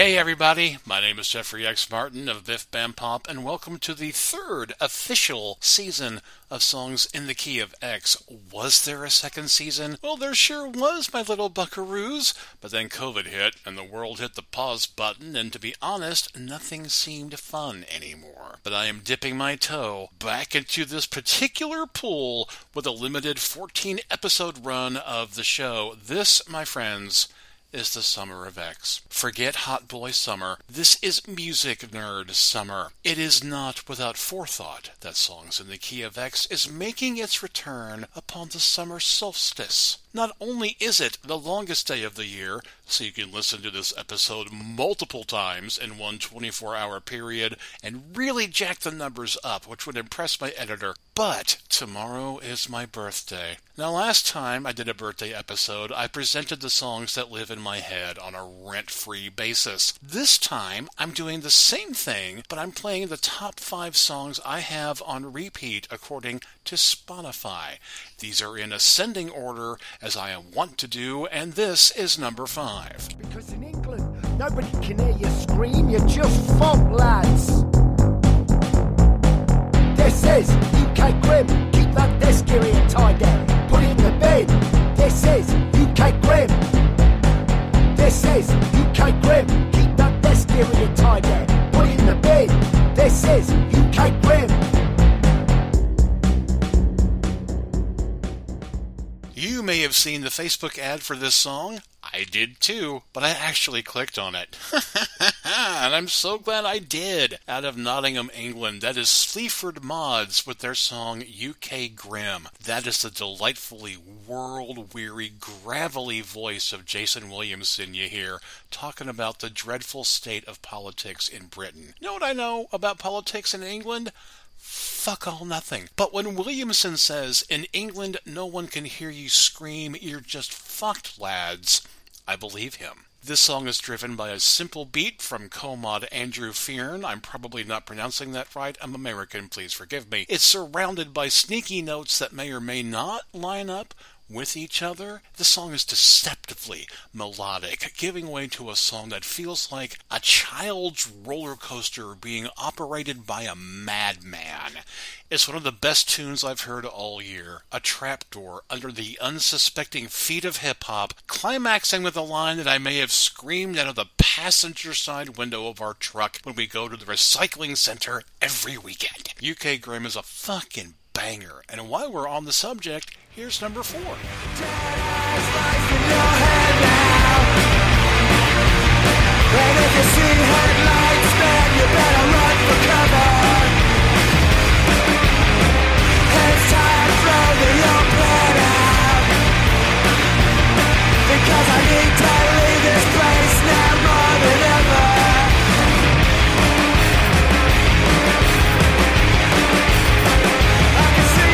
Hey everybody, my name is Jeffrey X. Martin of Biff Bam Pop, and welcome to the third official season of Songs in the Key of X. Was there a second season? Well, there sure was, my little buckaroos, but then COVID hit, and the world hit the pause button, and to be honest, nothing seemed fun anymore. But I am dipping my toe back into this particular pool with a limited 14-episode run of the show. This, my friends, is the Summer of X. Forget Hot Boy Summer. This is Music Nerd Summer. It is not without forethought that Songs in the Key of X is making its return upon the summer solstice. Not only is it the longest day of the year, so you can listen to this episode multiple times in one 24-hour period and really jack the numbers up, which would impress my editor, but tomorrow is my birthday. Now, last time I did a birthday episode, I presented the songs that live in my head on a rent-free basis. This time, I'm doing the same thing, but I'm playing the top 5 songs I have on repeat according to Spotify. These are in ascending order, as I am wont to do, and this is number 5. Because in England, nobody can hear you scream, you're just funk lads. This is UK Grim, keep that desk area tidy, put it in the bin. This is UK Grim. This is UK Grim, keep that desk area tidy, put it in the bin. This is UK Grim. You may have seen the Facebook ad for this song. I did too, but I actually clicked on it. And I'm so glad I did. Out of Nottingham, England, that is Sleaford Mods with their song UK Grim. That is the delightfully world-weary, gravelly voice of Jason Williamson you hear talking about the dreadful state of politics in Britain. You know what I know about politics in England? Fuck all nothing. But when Williamson says, in England no one can hear you scream, you're just fucked, lads, I believe him. This song is driven by a simple beat from co-mod Andrew Fearn. I'm probably not pronouncing that right. I'm American, please forgive me. It's surrounded by sneaky notes that may or may not line up with each other. The song is deceptively melodic, giving way to a song that feels like a child's roller coaster being operated by a madman. It's one of the best tunes I've heard all year. A trapdoor under the unsuspecting feet of hip-hop, climaxing with a line that I may have screamed out of the passenger side window of our truck when we go to the recycling center every weekend. UK Grim is a fucking banger, and while we're on the subject, here's number 4. And if you see headlights, then you better run for cover. It's time to throw the young blood out, because I need to leave this place now more than ever. I can see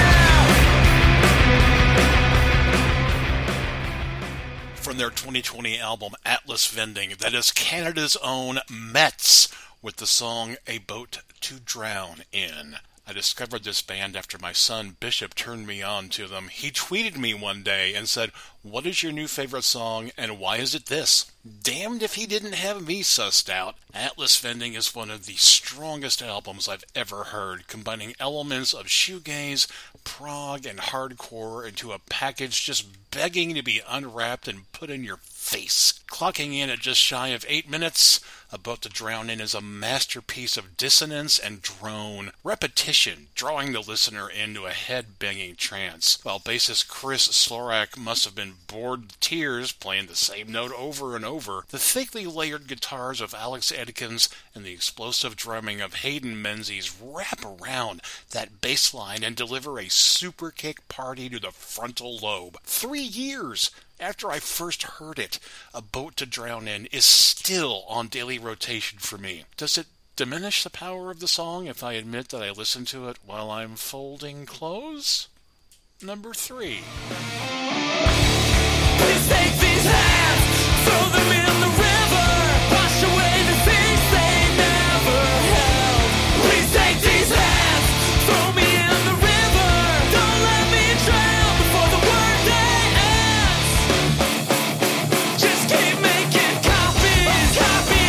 it now. From their 2020 album Atlas Vending, that is Canada's own Mets, with the song A Boat to Drown In. I discovered this band after my son Bishop turned me on to them. He tweeted me one day and said, "What is your new favorite song and why is it this?" Damned if he didn't have me sussed out. Atlas Vending is one of the strongest albums I've ever heard, combining elements of shoegaze, prog, and hardcore into a package just begging to be unwrapped and put in your face. Clocking in at just shy of 8 minutes, About to Drown In is a masterpiece of dissonance and drone, repetition, drawing the listener into a head-banging trance, while bassist Chris Slorak must have been bored to tears playing the same note over and over. The thickly layered guitars of Alex Edkins and the explosive drumming of Hayden Menzies wrap around that bass line and deliver a super kick party to the frontal lobe. 3 years after I first heard it, A Boat to Drown In is still on daily rotation for me. Does it diminish the power of the song if I admit that I listen to it while I'm folding clothes? Number 3. Please take these hands, throw them in the river, wash away the things they never held. Please take these hands, throw me in the river, don't let me drown before the workday ends. Just keep making copies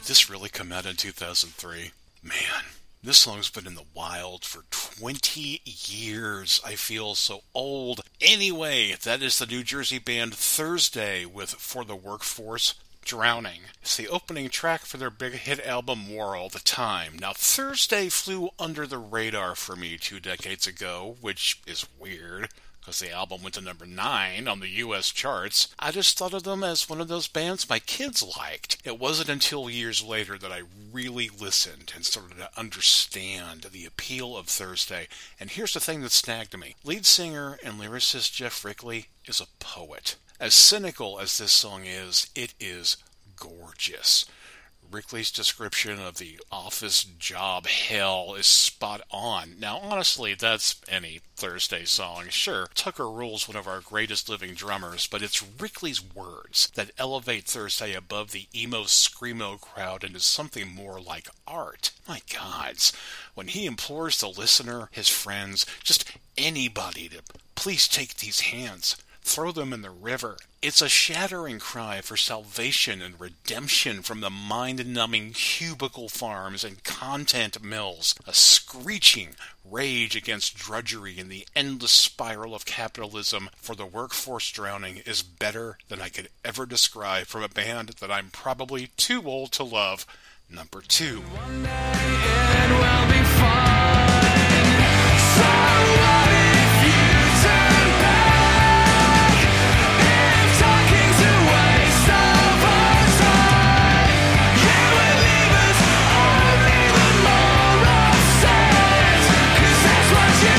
Did this really come out in 2003? Man, this song's been in the wild for 20 years. I feel so old. Anyway, that is the New Jersey band Thursday with For the Workforce, Drowning. It's the opening track for their big hit album War All the Time. Now, Thursday flew under the radar for me 2 decades ago, which is weird, because the album went to number 9 on the U.S. charts. I just thought of them as one of those bands my kids liked. It wasn't until years later that I really listened and started to understand the appeal of Thursday. And here's the thing that snagged me. Lead singer and lyricist Jeff Rickley is a poet. As cynical as this song is, it is gorgeous. Rickley's description of the office job hell is spot on. Now, honestly, that's any Thursday song. Sure, Tucker Rule's one of our greatest living drummers, but it's Rickley's words that elevate Thursday above the emo screamo crowd into something more like art. My gods, when he implores the listener, his friends, just anybody to please take these hands, throw them in the river. It's a shattering cry for salvation and redemption from the mind-numbing cubicle farms and content mills, a screeching rage against drudgery and the endless spiral of capitalism. For the Workforce, Drowning is better than I could ever describe from a band that I'm probably too old to love. Number 2. One day it will be fine. So what if you turn back? If talking's a waste of our time, you will leave us only with more upset, 'cause that's what you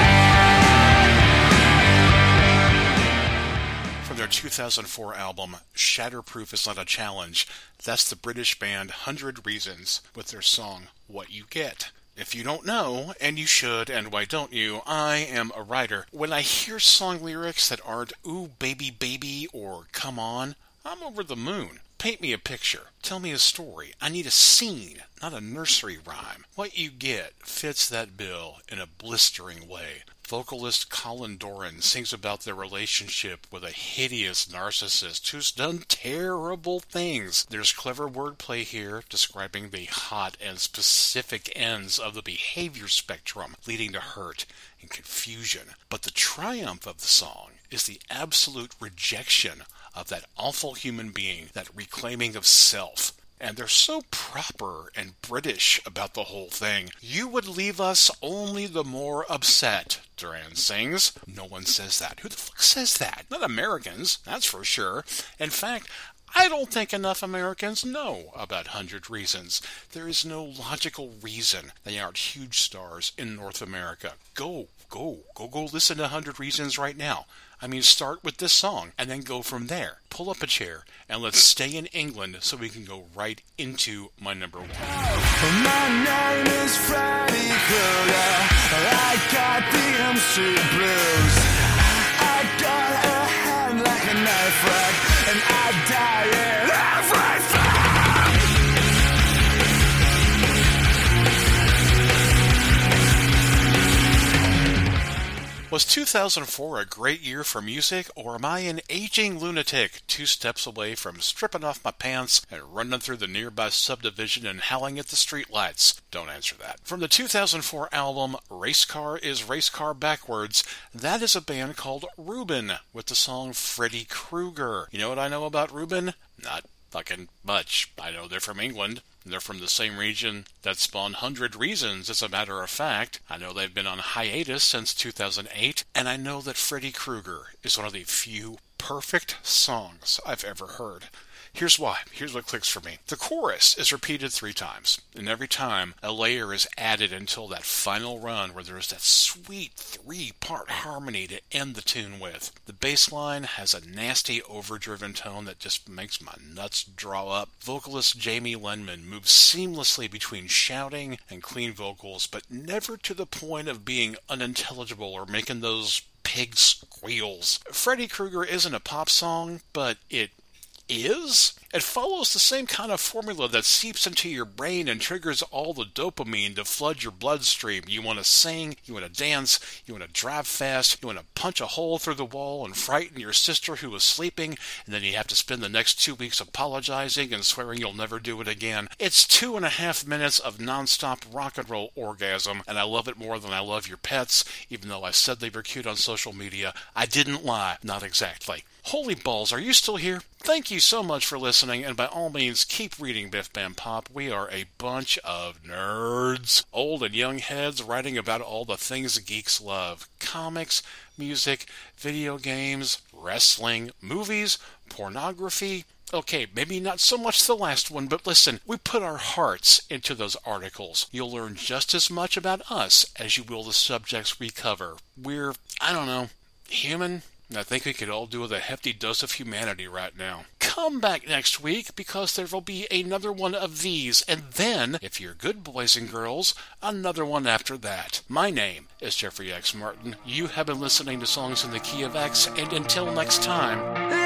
get. From their 2004 album, Shatterproof is Not a Challenge, that's the British band 100 Reasons with their song, What You Get. If you don't know, and you should, and why don't you, I am a writer. When I hear song lyrics that aren't, ooh, baby, baby, or come on, I'm over the moon. Paint me a picture. Tell me a story. I need a scene, not a nursery rhyme. What You Get fits that bill in a blistering way. Vocalist Colin Doran sings about their relationship with a hideous narcissist who's done terrible things. There's clever wordplay here describing the hot and specific ends of the behavior spectrum leading to hurt and confusion. But the triumph of the song is the absolute rejection of that awful human being, that reclaiming of self. And they're so proper and British about the whole thing. You would leave us only the more upset, Duran sings. No one says that. Who the fuck says that? Not Americans, that's for sure. In fact, I don't think enough Americans know about 100 Reasons. There is no logical reason they aren't huge stars in North America. Go listen to 100 Reasons right now. I mean, start with this song, and then go from there. Pull up a chair, and let's stay in England so we can go right into my number 1. My name is Freddy Krueger. I got the M Street blues. I got a hand like a knife rack, and I die in everything. Was 2004 a great year for music, or am I an aging lunatic 2 steps away from stripping off my pants and running through the nearby subdivision and howling at the streetlights? Don't answer that. From the 2004 album Race Car is Race Car Backwards, that is a band called Reuben with the song Freddy Krueger. You know what I know about Reuben? Not fucking much. I know they're from England. They're from the same region that spawned 100 Reasons, as a matter of fact. I know they've been on hiatus since 2008, and I know that Freddy Krueger is one of the few perfect songs I've ever heard. Here's why. Here's what clicks for me. The chorus is repeated 3 times, and every time a layer is added until that final run where there's that sweet 3-part harmony to end the tune with. The bass line has a nasty overdriven tone that just makes my nuts draw up. Vocalist Jamie Lenman moves seamlessly between shouting and clean vocals, but never to the point of being unintelligible or making those pig squeals. Freddy Krueger isn't a pop song, but it is? It follows the same kind of formula that seeps into your brain and triggers all the dopamine to flood your bloodstream. You want to sing, you want to dance, you want to drive fast, you want to punch a hole through the wall and frighten your sister who is sleeping, and then you have to spend the next 2 weeks apologizing and swearing you'll never do it again. It's 2.5 minutes of nonstop rock and roll orgasm, and I love it more than I love your pets, even though I said they were cute on social media. I didn't lie. Not exactly. Holy balls, are you still here? Thank you so much for listening, and by all means, keep reading Biff Bam Pop. We are a bunch of nerds, old and young heads writing about all the things geeks love. Comics, music, video games, wrestling, movies, pornography. Okay, maybe not so much the last one, but listen, we put our hearts into those articles. You'll learn just as much about us as you will the subjects we cover. We're, I don't know, human? I think we could all do with a hefty dose of humanity right now. Come back next week, because there will be another one of these, and then, if you're good boys and girls, another one after that. My name is Jeffrey X. Martin. You have been listening to Songs in the Key of X, and until next time...